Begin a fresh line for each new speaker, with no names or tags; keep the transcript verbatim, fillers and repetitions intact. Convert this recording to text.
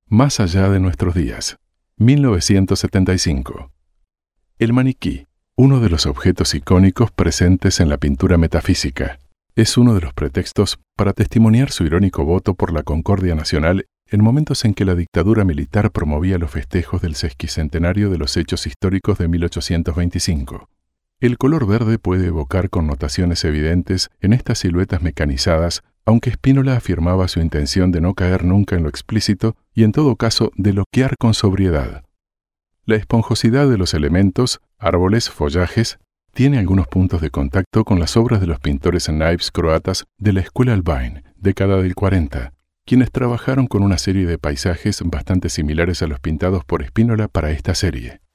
Más allá de nuestros días, mil novecientos setenta y cinco. El maniquí, uno de los objetos icónicos presentes en la pintura metafísica, es uno de los pretextos para testimoniar su irónico voto por la concordia nacional en momentos en que la dictadura militar promovía los festejos del sesquicentenario de los hechos históricos de mil ochocientos veinticinco. El color verde puede evocar connotaciones evidentes en estas siluetas mecanizadas, aunque Spínola afirmaba su intención de no caer nunca en lo explícito y en todo caso de loquear con sobriedad. La esponjosidad de los elementos, árboles, follajes, tiene algunos puntos de contacto con las obras de los pintores naivos croatas de la Escuela Albine, década del cuarenta, quienes trabajaron con una serie de paisajes bastante similares a los pintados por Spínola para esta serie.